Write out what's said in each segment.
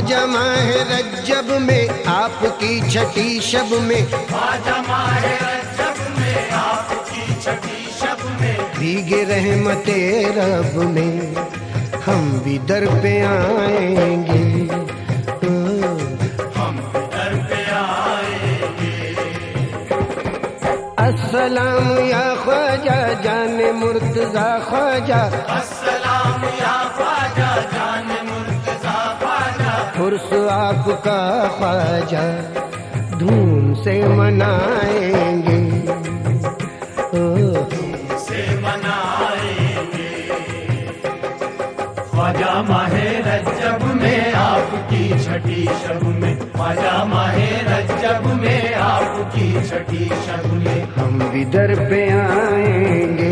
ख्वाजा माह रज्जब में आपकी छठी शब में, ख्वाजा माह रज्जब में आपकी छठी शब में, भीगे रहमते रब में हम भी दर पे आएंगे। हम भी दर पे आएंगे। अस्सलाम या ख्वाजा जाने मुर्तजा ख्वाजा, अस्सलाम या ख्वाजा जाने मुर्तजा ख्वाजा, उर्स आपका ख्वाजा धूम से मनाएंगे। से मनाएंगे। ख्वाजा माहे रज्जब में आपकी छठी शब में, ख्वाजा माहे रज्जब में आपकी छठी शब में, हम भी दर पे आएंगे।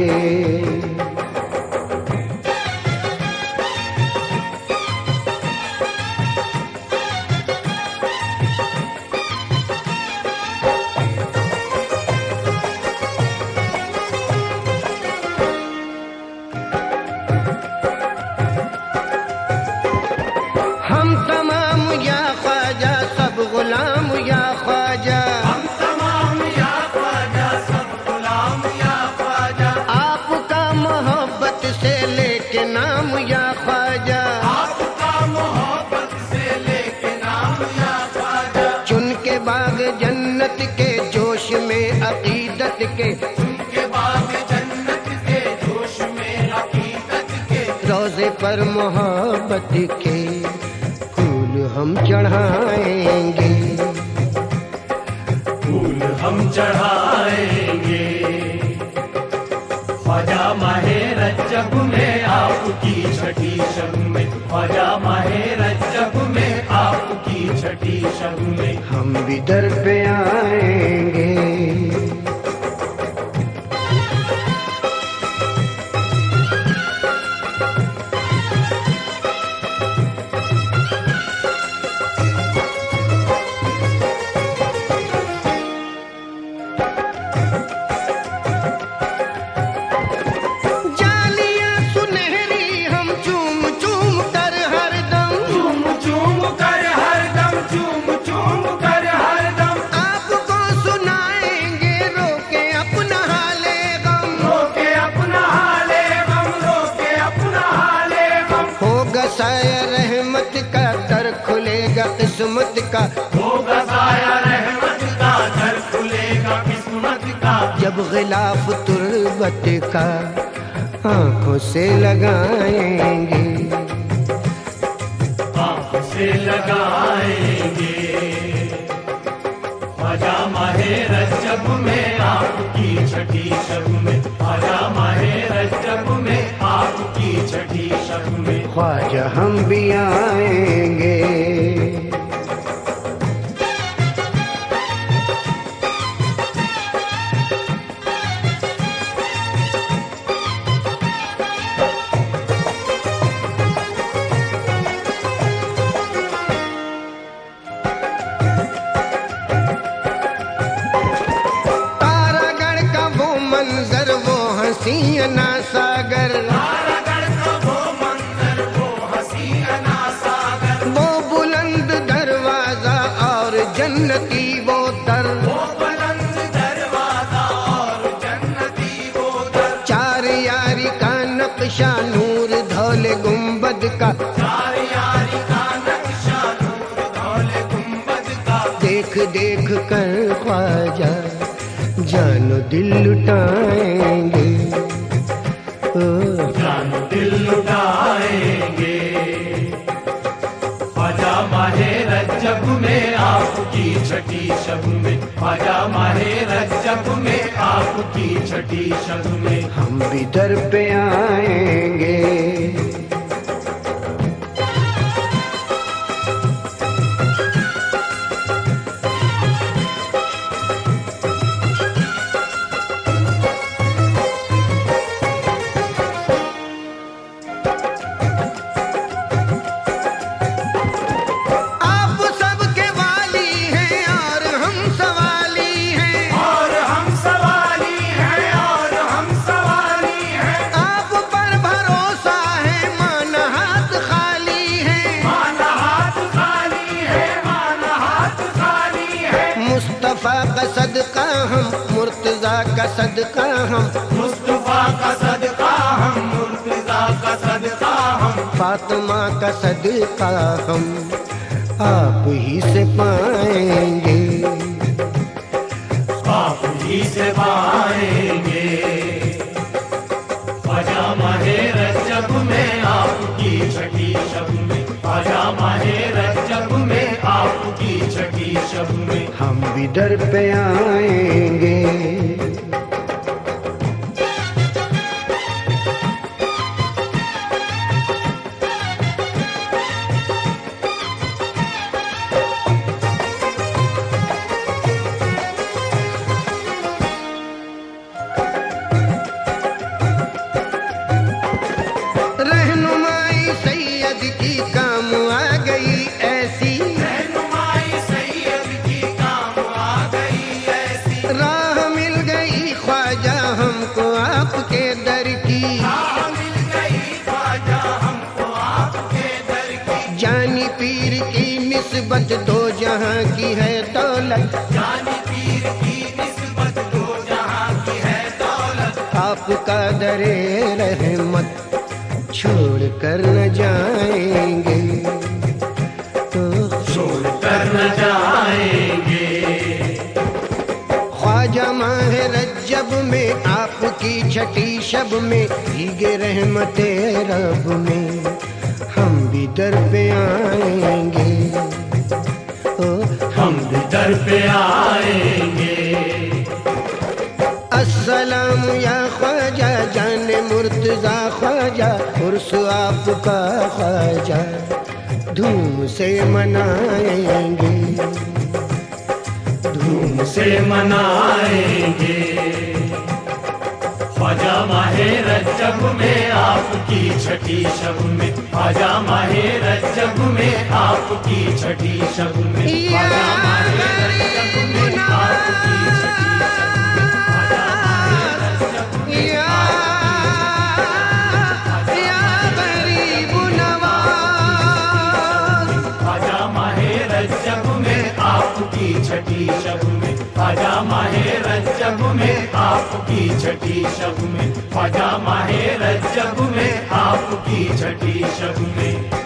हम तमाम या ख्वाजा सब गुलाम या ख्वाजा, हम तमाम या ख्वाजा सब गुलाम या ख्वाजा, आपका मोहब्बत से लेके नाम या ख्वाजा, आपका मोहब्बत से लेके नाम या ख्वाजा, चुन के बाग जन्नत के जोश में अकीदत के, उनके बाग जन्नत के जोश में हकीकत के, रोजे पर मोहब्बत के फूल हम चढ़ाएंगे। फूल हम चढ़ाएंगे। ख्वाजा माहे रज्जब में आपकी छठी शब में, ख्वाजा माहे रज्जब में आपकी छठी शब में, हम भी दर पे आएंगे। जालियां सुनहरी हम चूम चूम कर हरदम, चूम चूम कर हरदम, चूम चूम कर हरदम, आपको सुनाएंगे रोके अपना हाले गम। रोके अपना हाले गम, रोके अपना हाले गम, होगा साया रहमत का दर खुलेगा किस्मत का, होगा साया रहमत का दर खुलेगा किस्मत का, जब गिलाफ तुर्बत का आंखों से लगाएंगे। आँख से लगाएंगे। ख्वाजा माहे रज्जब में आपकी छठी शब में, ख्वाजा माहे रज्जब में आपकी छठी शब में, ख्वाजा हम भी आएंगे। तारागढ़ का वो मंजर वो हसीना सागर, तारागढ़ का वो मंजर वो हसीना सागर, वो बुलंद दरवाजा और जन्नती वो दर, वो बुलंद दरवाजा और जन्नती वो दर, चार यारी का नक्शा नूर धौले गुंबद का, चार यारी का नक्शा नूर धौले गुंबद का, देख देख कर ख्वाजा जानो दिल लुटाएंगे। ओ जान दिल लुटाएंगे। ख्वाजा माहे रज्जब में आपकी छठी शब में, ख्वाजा माहे रज्जब में आपकी छठी शब में, हम भी दर पे आएंगे। आप सबके वाली हैं और हम सवाली हैं, और हम सवाली हैं, और हम सवाली हैं, आप पर भरोसा सदका हम, मुर्तजा का सदका हम, मुस्तफा का सदका हम, मुर्तजा का सदका हम, फातिमा का सदका हम आप ही से पाएंगे, आप ही से पाएंगे। ख्वाजा माहे रजब में आपकी छठी शब में, ख्वाजा माहे रजब में आपकी छठी शब में हम भी दर पे आएंगे। रहनुमाई सैयद की काम आ गई ऐसी, रहनुमाई सैयद की काम आ गई ऐसी, राह मिल गई ख्वाजा हमको आपके दर की, राह मिल गई ख्वाजा हमको आपके दर की। जानी पीर की निस्बत दो जहां की है दौलत, जानी पीर की निस्बत दो जहां की है दौलत, आपका दरे रहमत छोड़ कर न जाएंगे, तो छोड़ कर न जाएंगे। ख्वाजा माह रज्जब में आपकी छठी शब में भीगे रहमते रब में हम भी दर पे आएंगे, ओ हम भी दर पे आएंगे। अस्सलाम या ख्वाजा जाने मुर्तजा ख्वाजा, उर्स आपका ख्वाजा धूम से मनाएंगे, धूम से मनाएंगे। ख्वाजा माहे रजब में आपकी छठी शब में, ख्वाजा माहे रजब में आपकी छठी शब में, ख्वाजा माहे रजब में आपकी छठी शब में, ख्वाजा माहे रजब में ख्वाजा माहे रजब में आपकी छठी शब में, ख्वाजा माहे रजब में आपकी छठी शब में, ख्वाजा माहे रजब में आपकी छठी शब में।